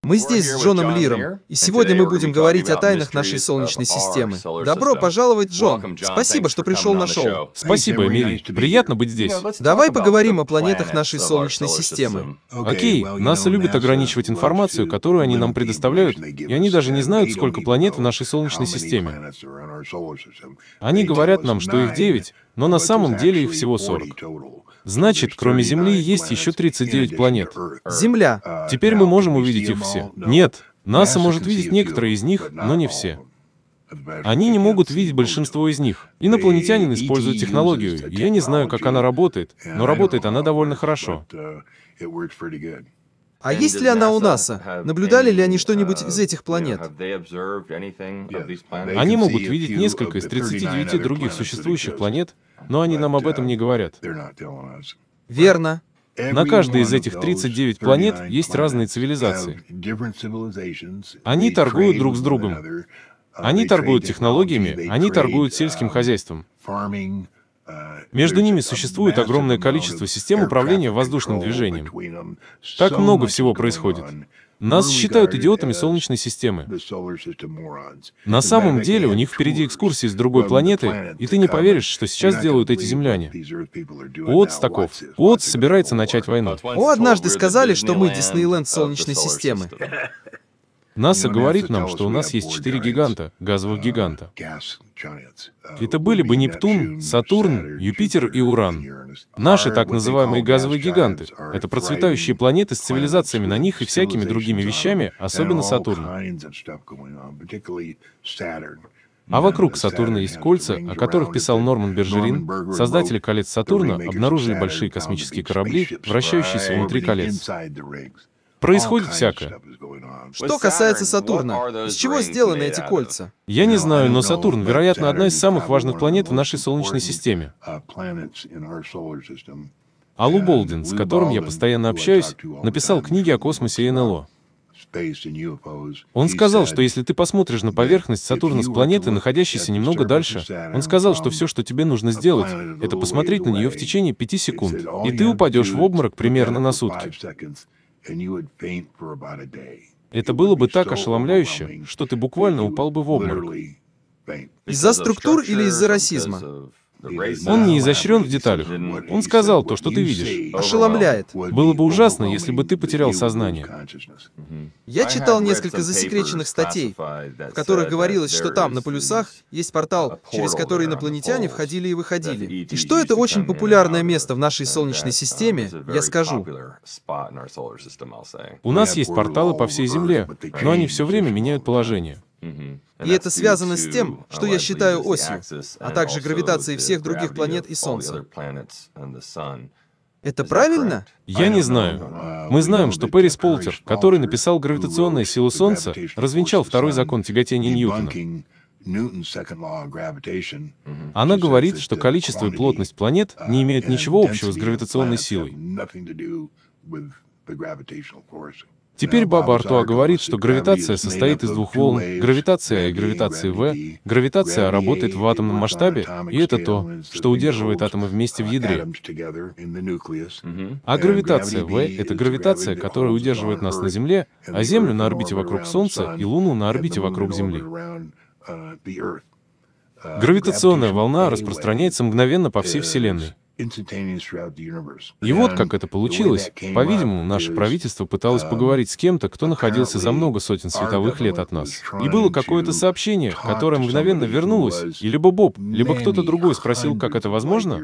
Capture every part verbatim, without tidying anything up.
Мы здесь с Джоном Лиром, и сегодня мы будем говорить о тайнах нашей Солнечной системы. Добро пожаловать, Джон. Спасибо, что пришел на шоу. Спасибо, Эмили. Приятно быть здесь. Давай поговорим о планетах нашей Солнечной системы. Окей, НАСА любит ограничивать информацию, которую они нам предоставляют, и они даже не знают, сколько планет в нашей Солнечной системе. Они говорят нам, что их девять, но на самом деле их всего сорок. Значит, кроме Земли есть еще тридцать девять планет. Земля. Теперь мы можем увидеть их все. Нет, НАСА может видеть некоторые из них, но не все. Они не могут видеть большинство из них. Инопланетянин использует технологию. Я не знаю, как она работает, но работает она довольно хорошо. А есть ли она у НАСА? Наблюдали ли они что-нибудь из этих планет? Они могут видеть несколько из тридцати девяти других существующих планет, но они нам об этом не говорят. Верно. На каждой из этих тридцати девяти планет есть разные цивилизации. Они торгуют друг с другом. Они торгуют технологиями, они торгуют сельским хозяйством. Между ними существует огромное количество систем управления воздушным движением. Так много всего происходит. Нас считают идиотами Солнечной системы. На самом деле у них впереди экскурсии с другой планеты, и ты не поверишь, что сейчас делают эти земляне. Уотс таков. Уотс собирается начать войну. О, однажды сказали, что мы Диснейленд Солнечной системы. НАСА говорит нам, что у нас есть четыре гиганта, газовых гиганта. Это были бы Нептун, Сатурн, Юпитер и Уран. Наши так называемые газовые гиганты — это процветающие планеты с цивилизациями на них и всякими другими вещами, особенно Сатурн. А вокруг Сатурна есть кольца, о которых писал Норман Бержерин. Создатели колец Сатурна обнаружили большие космические корабли, вращающиеся внутри колец. Происходит всякое. Что касается Сатурна, из чего сделаны эти кольца? Я не знаю, но Сатурн, вероятно, одна из самых важных планет в нашей Солнечной системе. А Лу Болдин, с которым я постоянно общаюсь, написал книги о космосе и эн эл о. Он сказал, что если ты посмотришь на поверхность Сатурна с планеты, находящейся немного дальше, он сказал, что все, что тебе нужно сделать, это посмотреть на нее в течение пяти секунд, и ты упадешь в обморок примерно на сутки. Это было бы так ошеломляюще, что ты буквально упал бы в обморок. Из-за структур или из-за расизма? Он не изощрен в деталях. Он сказал то, что ты видишь. Ошеломляет. Было бы ужасно, если бы ты потерял сознание. Я читал несколько засекреченных статей, в которых говорилось, что там, на полюсах, есть портал, через который инопланетяне входили и выходили. И что это очень популярное место в нашей Солнечной системе, я скажу. У нас есть порталы по всей Земле, но они все время меняют положение. И это связано с тем, что я считаю осью, а также гравитацией всех других планет и Солнца. Это правильно? Я не знаю. Мы знаем, что Пэрис Полтер, который написал «Гравитационная сила Солнца», развенчал второй закон тяготения Ньютона. Она говорит, что количество и плотность планет не имеют ничего общего с гравитационной силой. Теперь Баба Артуа говорит, что гравитация состоит из двух волн, гравитация А и гравитация В. Гравитация А работает в атомном масштабе, и это то, что удерживает атомы вместе в ядре. А гравитация В — это гравитация, которая удерживает нас на Земле, а Землю на орбите вокруг Солнца и Луну на орбите вокруг Земли. Гравитационная волна распространяется мгновенно по всей Вселенной. И вот как это получилось. По-видимому, наше правительство пыталось поговорить с кем-то, кто находился за много сотен световых лет от нас. И было какое-то сообщение, которое мгновенно вернулось, и либо Боб, либо кто-то другой спросил, как это возможно.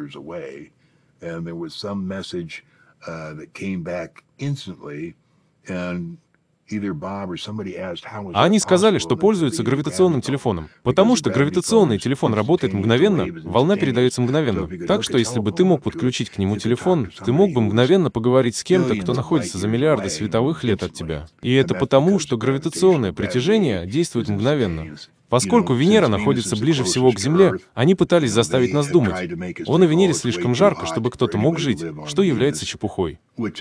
А они сказали, что пользуются гравитационным телефоном. Потому что гравитационный телефон работает мгновенно, волна передается мгновенно. Так что если бы ты мог подключить к нему телефон, ты мог бы мгновенно поговорить с кем-то, кто находится за миллиарды световых лет от тебя. И это потому, что гравитационное притяжение действует мгновенно. Поскольку Венера находится ближе всего к Земле, они пытались заставить нас думать: «О, на Венере слишком жарко, чтобы кто-то мог жить», что является чепухой.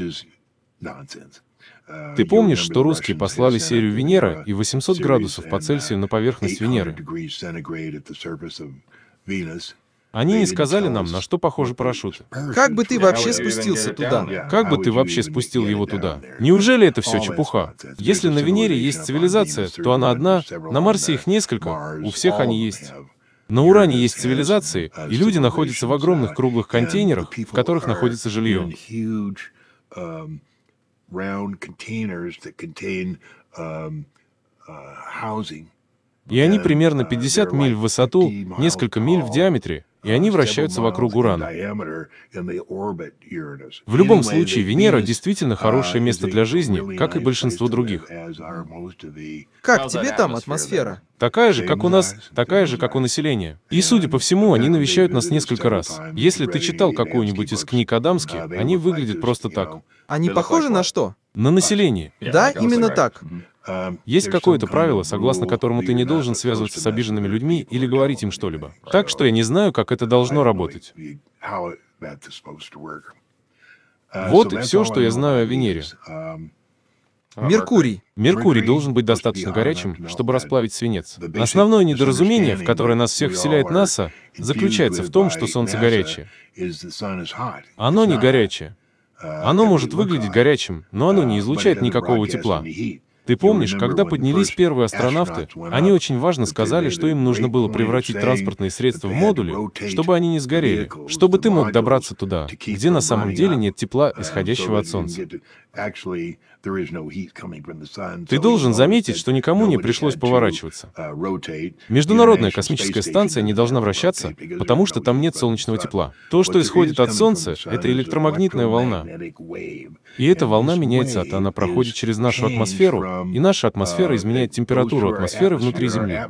Ты помнишь, что русские послали серию Венера и восемьсот градусов по Цельсию на поверхность Венеры? Они не сказали нам, на что похожи парашюты. Как бы ты вообще спустился туда? Как бы ты вообще спустил его туда? Неужели это все чепуха? Если на Венере есть цивилизация, то она одна, на Марсе их несколько, у всех они есть. На Уране есть цивилизации, и люди находятся в огромных круглых контейнерах, в которых находится жилье. И они примерно пятьдесят миль в высоту, несколько миль в диаметре, и они вращаются вокруг Урана. В любом случае, Венера действительно хорошее место для жизни, как и большинство других. Как тебе там атмосфера? Такая же, как у нас, такая же, как у населения. И, судя по всему, они навещают нас несколько раз. Если ты читал какую-нибудь из книг о Дамске, они выглядят просто так. Они похожи на что? На население. Да, именно так. Есть какое-то правило, согласно которому ты не должен связываться с обиженными людьми или говорить им что-либо. Так что я не знаю, как это должно работать. Вот и все, что я знаю о Венере. Меркурий. Меркурий должен быть достаточно горячим, чтобы расплавить свинец. Основное недоразумение, в которое нас всех вселяет НАСА, заключается в том, что Солнце горячее. Оно не горячее. Оно может выглядеть горячим, но оно не излучает никакого тепла. Ты помнишь, когда поднялись первые астронавты, они очень важно сказали, что им нужно было превратить транспортные средства в модули, чтобы они не сгорели, чтобы ты мог добраться туда, где на самом деле нет тепла, исходящего от Солнца. Ты должен заметить, что никому не пришлось поворачиваться. Международная космическая станция не должна вращаться, потому что там нет солнечного тепла. То, что исходит от Солнца, это электромагнитная волна. И эта волна меняется, а она проходит через нашу атмосферу, и наша атмосфера изменяет температуру атмосферы внутри Земли.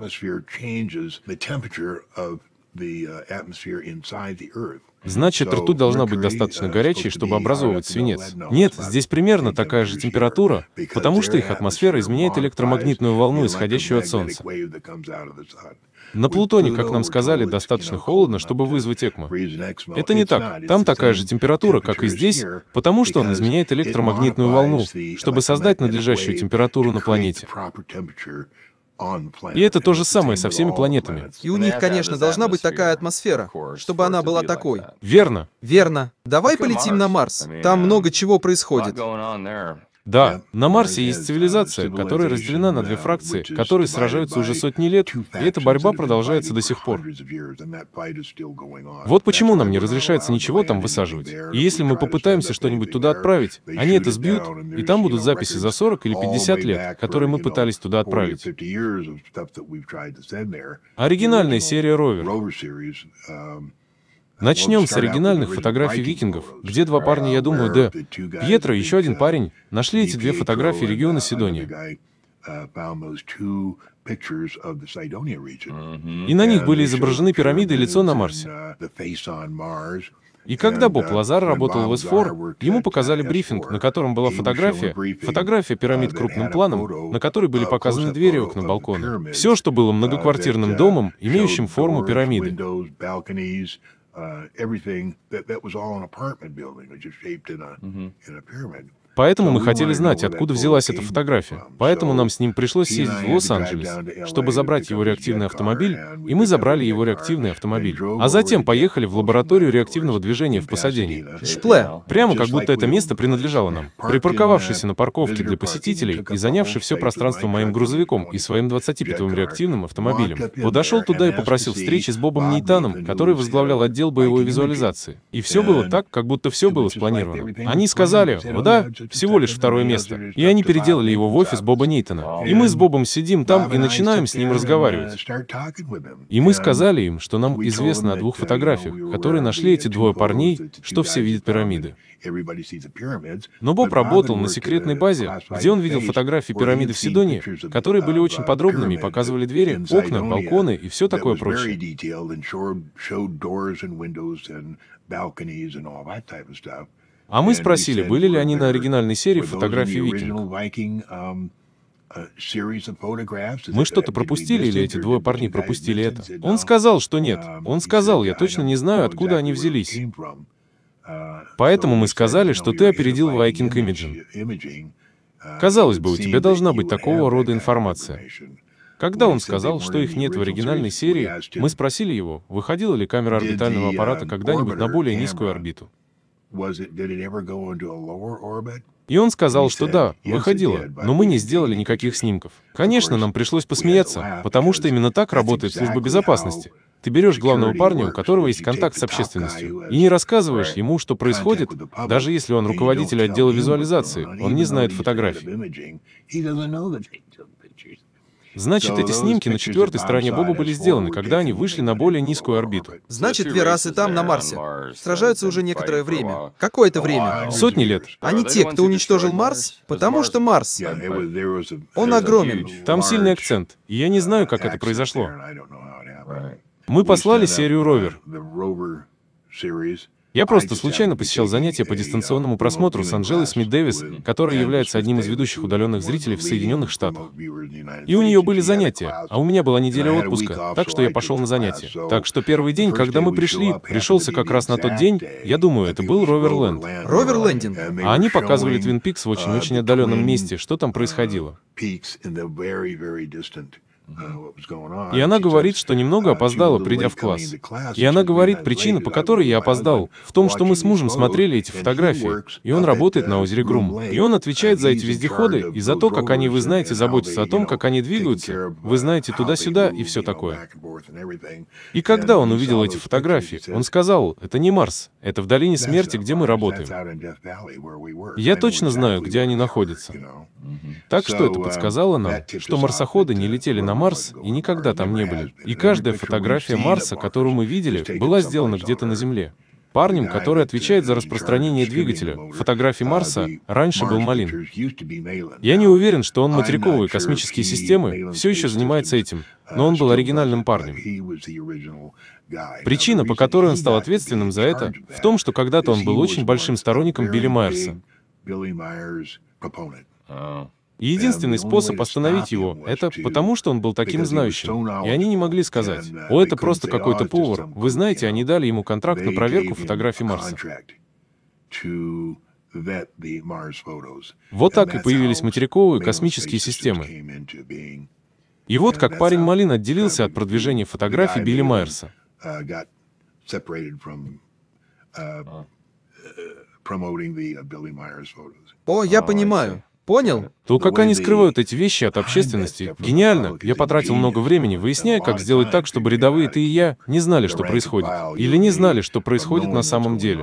Значит, ртуть должна быть достаточно горячей, чтобы образовывать свинец. Нет, здесь примерно такая же температура, потому что их атмосфера изменяет электромагнитную волну, исходящую от Солнца. На Плутоне, как нам сказали, достаточно холодно, чтобы вызвать ЭКМО. Это не так. Там такая же температура, как и здесь, потому что он изменяет электромагнитную волну, чтобы создать надлежащую температуру на планете. И это то же самое со всеми планетами. И у них, конечно, должна быть такая атмосфера, чтобы она была такой. Верно. Верно. Давай полетим на Марс. Там много чего происходит. Да, на Марсе есть цивилизация, которая разделена на две фракции, которые сражаются уже сотни лет, и эта борьба продолжается до сих пор. Вот почему нам не разрешается ничего там высаживать. И если мы попытаемся что-нибудь туда отправить, они это сбьют, и там будут записи за сорок или пятьдесят лет, которые мы пытались туда отправить. Оригинальная серия «Ровер». Начнем с оригинальных фотографий викингов, где два парня, я думаю, да, Пьетро и еще один парень, нашли эти две фотографии региона Сидония. И на них были изображены пирамиды и лицо на Марсе. И когда Боб Лазар работал в эс фор, ему показали брифинг, на котором была фотография, фотография пирамид крупным планом, на которой были показаны двери, окна, балконы. Все, что было многоквартирным домом, имеющим форму пирамиды. Поэтому мы хотели знать, откуда взялась эта фотография. Поэтому нам с ним пришлось съездить в Лос-Анджелес, чтобы забрать его реактивный автомобиль, и мы забрали его реактивный автомобиль. А затем поехали в лабораторию реактивного движения в Пасадене. Шпле. Прямо как будто это место принадлежало нам. Припарковавшись на парковке для посетителей и занявший все пространство моим грузовиком и своим двадцатипятовым реактивным автомобилем, подошел туда и попросил встречи с Бобом Нейтаном, который возглавлял отдел боевой визуализации. И все было так, как будто все было спланировано. Они сказали: «О да, всего лишь второе место». И они переделали его в офис Боба Нейтана. И мы с Бобом сидим там и начинаем с ним разговаривать. И мы сказали им, что нам известно о двух фотографиях, которые нашли эти двое парней, что все видят пирамиды. Но Боб работал на секретной базе, где он видел фотографии пирамиды в Сидонии, которые были очень подробными и показывали двери, окна, балконы и все такое прочее. А мы спросили, были ли они на оригинальной серии фотографий викингов. Мы что-то пропустили, или эти двое парней пропустили это? Он сказал, что нет. Он сказал: «Я точно не знаю, откуда они взялись». Поэтому мы сказали, что ты опередил Viking Imaging. Казалось бы, у тебя должна быть такого рода информация. Когда он сказал, что их нет в оригинальной серии, мы спросили его, выходила ли камера орбитального аппарата когда-нибудь на более низкую орбиту. И он сказал, что да, выходила, но мы не сделали никаких снимков. Конечно, нам пришлось посмеяться, потому что именно так работает служба безопасности. Ты берешь главного парня, у которого есть контакт с общественностью, и не рассказываешь ему, что происходит, даже если он руководитель отдела визуализации, он не знает фотографий. Значит, эти снимки на четвертой стороне Боба были сделаны, когда они вышли на более низкую орбиту. Значит, две расы там, на Марсе, сражаются уже некоторое время. Какое-то время. Сотни лет. Они те, кто уничтожил Марс, потому что Марс, он огромен. Там сильный акцент, и я не знаю, как это произошло. Мы послали серию ровер. Я просто случайно посещал занятия по дистанционному просмотру с Анжелой Смит Дэвис, которая является одним из ведущих удаленных зрителей в Соединенных Штатах. И у нее были занятия, а у меня была неделя отпуска, так что я пошел на занятия. Так что первый день, когда мы пришли, пришелся как раз на тот день, я думаю, это был Ровер Лэнд. Ровер Лэндинг. А они показывали Твин Пикс в очень-очень отдаленном месте, что там происходило. И она говорит, что немного опоздала, придя в класс. И она говорит, причина, по которой я опоздал, в том, что мы с мужем смотрели эти фотографии, и он работает на озере Грум. И он отвечает за эти вездеходы, и за то, как они, вы знаете, заботятся о том, как они двигаются, вы знаете, туда-сюда и все такое. И когда он увидел эти фотографии, он сказал, это не Марс, это в долине смерти, где мы работаем. Я точно знаю, где они находятся. Так что это подсказало нам, что марсоходы не летели на Марс и никогда там не были. И каждая фотография Марса, которую мы видели, была сделана где-то на Земле. Парнем, который отвечает за распространение двигателя, фотографий Марса, раньше был Малин. Я не уверен, что он материковые космические системы все еще занимается этим, но он был оригинальным парнем. Причина, по которой он стал ответственным за это, в том, что когда-то он был очень большим сторонником Билли Майерса. И единственный способ остановить его — это потому, что он был таким знающим. И они не могли сказать, «О, это просто какой-то повар». Вы знаете, они дали ему контракт на проверку фотографий Марса. Вот так и появились материковые космические системы. И вот как парень Малин отделился от продвижения фотографий Билли Майерса. О, я понимаю. Понял? То, как они скрывают эти вещи от общественности, гениально. Я потратил много времени, выясняя, как сделать так, чтобы рядовые ты и я не знали, что происходит. Или не знали, что происходит на самом деле.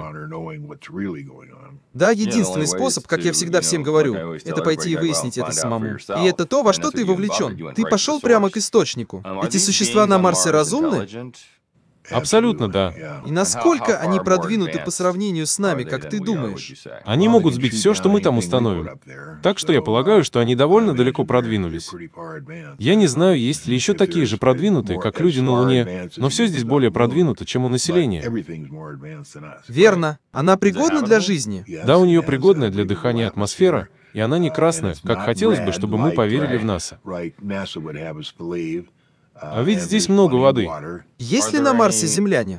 Да, единственный способ, как я всегда всем говорю, это пойти и выяснить это самому. И это то, во что ты вовлечен. Ты пошел прямо к источнику. Эти существа на Марсе разумны? Абсолютно, да. И насколько они продвинуты по сравнению с нами, как ты думаешь? Они могут сбить все, что мы там установим. Так что я полагаю, что они довольно далеко продвинулись. Я не знаю, есть ли еще такие же продвинутые, как люди на Луне, но все здесь более продвинуто, чем у населения. Верно. Она пригодна для жизни? Да, у нее пригодная для дыхания атмосфера, и она не красная, как хотелось бы, чтобы мы поверили в НАСА. А ведь здесь много воды. Есть ли на Марсе земляне?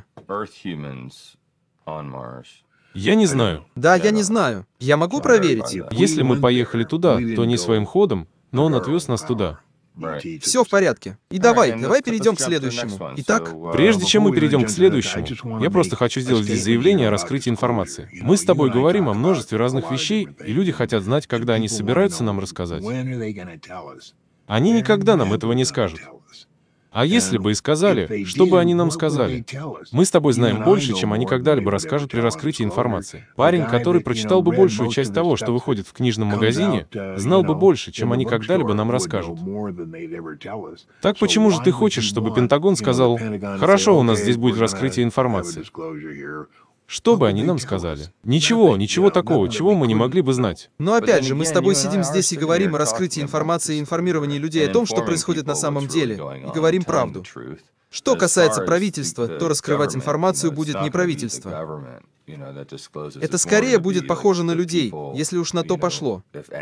Я не знаю. Да, я не знаю. Я могу проверить. Если мы поехали туда, то не своим ходом, но он отвез нас туда. Все в порядке. И давай, давай перейдем к следующему. Итак, прежде чем мы перейдем к следующему, я просто хочу сделать здесь заявление о раскрытии информации. Мы с тобой говорим о множестве разных вещей, и люди хотят знать, когда они собираются нам рассказать. Они никогда нам этого не скажут. А если бы и сказали, что бы они нам сказали? Мы с тобой знаем больше, чем они когда-либо расскажут при раскрытии информации. Парень, который прочитал бы большую часть того, что выходит в книжном магазине, знал бы больше, чем они когда-либо нам расскажут. Так почему же ты хочешь, чтобы Пентагон сказал, «Хорошо, у нас здесь будет раскрытие информации»? Что бы они нам сказали? Ничего, ничего такого, чего мы не могли бы знать. Но опять же, мы с тобой сидим здесь и говорим о раскрытии информации и информировании людей о том, что происходит на самом деле, и говорим правду. Что касается правительства, то раскрывать информацию будет не правительство. Это скорее будет похоже на людей, если уж на то пошло.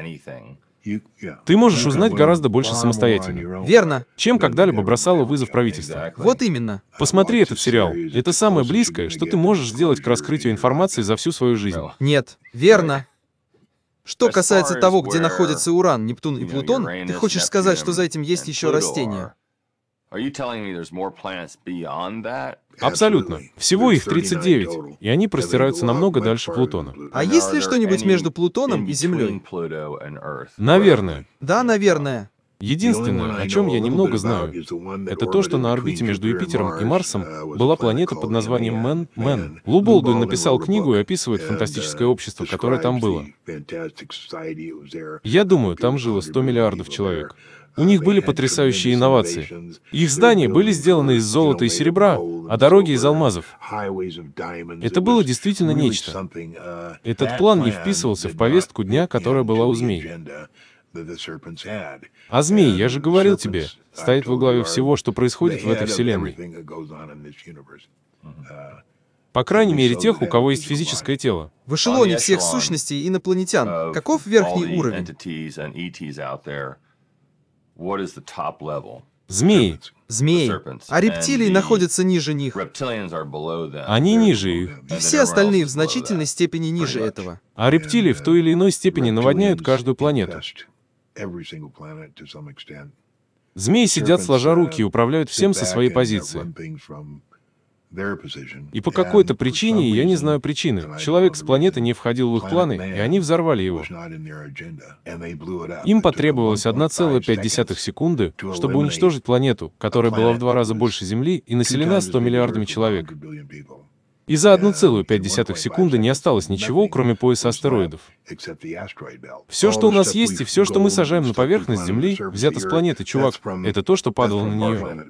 Ты можешь узнать гораздо больше самостоятельно. Верно. Чем когда-либо бросало вызов правительству. Вот именно. Посмотри этот сериал. Это самое близкое, что ты можешь сделать к раскрытию информации за всю свою жизнь. Нет. Верно. Что касается того, где находятся Уран, Нептун и Плутон, ты хочешь сказать, что за этим есть еще растения? Абсолютно. Всего их тридцать девять, и они простираются намного дальше Плутона. А есть ли что-нибудь между Плутоном и Землей? Наверное. Да, наверное. Единственное, о чем я немного знаю, это то, что на орбите между Юпитером и Марсом была планета под названием Мэн. Мэн. Лу Болдуин написал книгу и описывает фантастическое общество, которое там было. Я думаю, там жило сто миллиардов человек. У них были потрясающие инновации. Их здания были сделаны из золота и серебра, а дороги из алмазов. Это было действительно нечто. Этот план не вписывался в повестку дня, которая была у змей. А змей, я же говорил тебе, стоит во главе всего, что происходит в этой вселенной. По крайней мере, тех, у кого есть физическое тело. В эшелоне всех сущностей инопланетян, каков верхний уровень? Змеи. Змеи. А рептилии находятся ниже них. Они ниже их. И все остальные в значительной степени ниже этого. А рептилии в той или иной степени наводняют каждую планету. Змеи сидят сложа руки и управляют всем со своей позиции. И по какой-то причине, я не знаю причины, человек с планеты не входил в их планы, и они взорвали его. Им потребовалось одна целая пять десятых секунды, чтобы уничтожить планету, которая была в два раза больше Земли и населена sto миллиардами человек. И за одну целую пять десятых секунды не осталось ничего, кроме пояса астероидов. Все, что у нас есть, и все, что мы сажаем на поверхность Земли, взято с планеты, чувак. Это то, что падало на нее.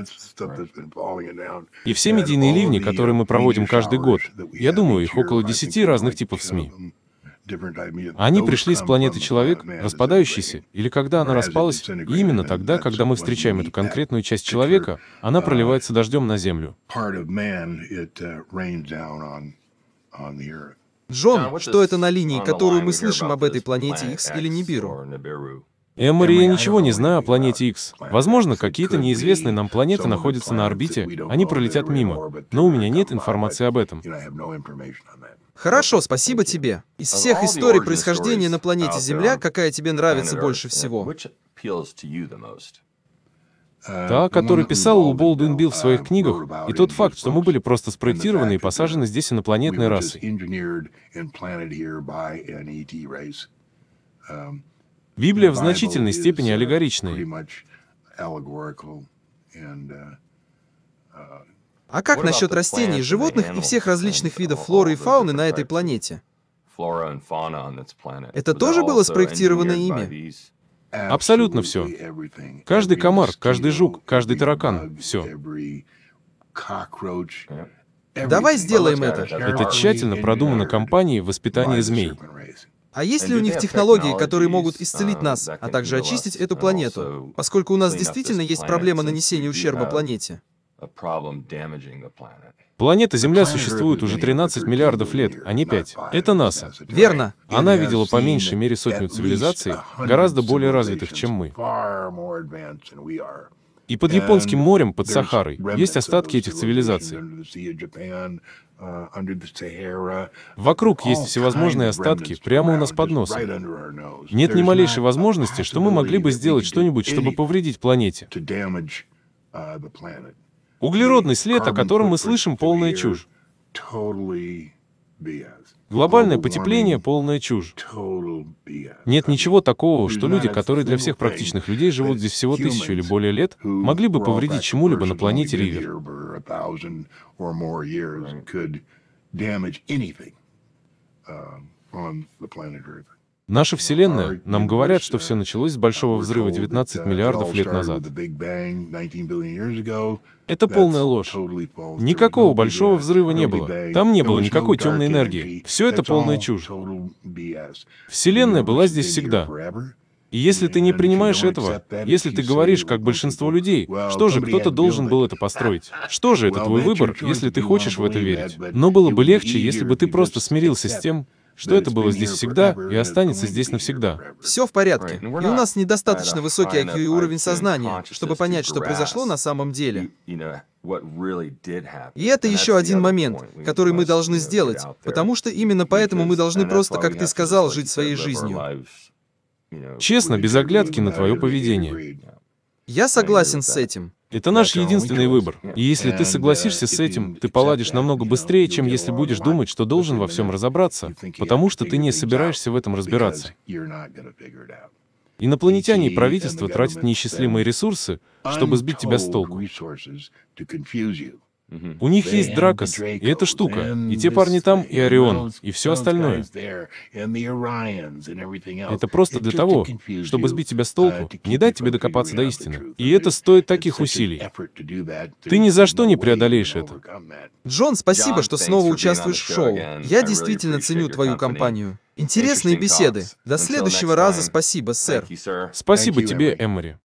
И все медийные ливни, которые мы проводим каждый год, я думаю, их около десяти разных типов СМИ. Они пришли с планеты Человек, распадающейся, или когда она распалась, и именно тогда, когда мы встречаем эту конкретную часть человека, она проливается дождем на Землю. Джон, что это на линии, которую мы слышим об этой планете Икс или Нибиру? Эмори, я ничего не знаю о планете Икс. Возможно, какие-то неизвестные нам планеты находятся на орбите, они пролетят мимо, но у меня нет информации об этом. Хорошо, спасибо тебе. Из всех историй происхождения на планете Земля, какая тебе нравится больше всего? Та, которую писал Лу Болдуин Билл в своих книгах, и тот факт, что мы были просто спроектированы и посажены здесь инопланетной расой. Библия в значительной степени аллегоричная. А как насчет растений, животных и всех различных видов флоры и фауны на этой планете? Это тоже было спроектировано ими? Абсолютно все. Каждый комар, каждый жук, каждый таракан, все. Давай сделаем это. Это тщательно продумано компанией в воспитании змей. А есть ли у них технологии, которые могут исцелить нас, а также очистить эту планету, поскольку у нас действительно есть проблема нанесения ущерба планете? Планета Земля существует уже тринадцать миллиардов лет, а не пять. Это НАСА. Верно. Она видела по меньшей мере сотню цивилизаций, гораздо более развитых, чем мы. И под Японским морем, под Сахарой, есть остатки этих цивилизаций. Вокруг есть всевозможные остатки, прямо у нас под носом. Нет ни малейшей возможности, что мы могли бы сделать что-нибудь, чтобы повредить планете. Углеродный след, о котором мы слышим, полная чушь. Глобальное потепление — полная чушь. Нет ничего такого, что люди, которые для всех практичных людей живут здесь всего тысячу или более лет, могли бы повредить чему-либо на планете Ривер. Наша Вселенная, нам говорят, что все началось с Большого взрыва девятнадцать миллиардов лет назад. Это полная ложь. Никакого Большого взрыва не было. Там не было никакой темной энергии. Все это полная чушь. Вселенная была здесь всегда. И если ты не принимаешь этого, если ты говоришь, как большинство людей, что же, кто-то должен был это построить. Что же, это твой выбор, если ты хочешь в это верить. Но было бы легче, если бы ты просто смирился с тем, что это было здесь всегда и останется здесь навсегда. Все в порядке. И у нас недостаточно высокий ай кью и уровень сознания, чтобы понять, что произошло на самом деле. И это еще один момент, который мы должны сделать, потому что именно поэтому мы должны просто, как ты сказал, жить своей жизнью. Честно, без оглядки на твое поведение. Я согласен с этим. Это наш единственный выбор. И если ты согласишься с этим, ты поладишь намного быстрее, чем если будешь думать, что должен во всем разобраться, потому что ты не собираешься в этом разбираться. Инопланетяне и правительство тратят неисчислимые ресурсы, чтобы сбить тебя с толку. У них есть Дракос, и эта штука, и те парни там, и Орион, и все остальное. Это просто для того, чтобы сбить тебя с толку, не дать тебе докопаться до истины. И это стоит таких усилий. Ты ни за что не преодолеешь это. Джон, спасибо, что снова участвуешь в шоу. Я действительно ценю твою компанию. Интересные беседы. До следующего раза, спасибо, сэр. Спасибо тебе, Эмори.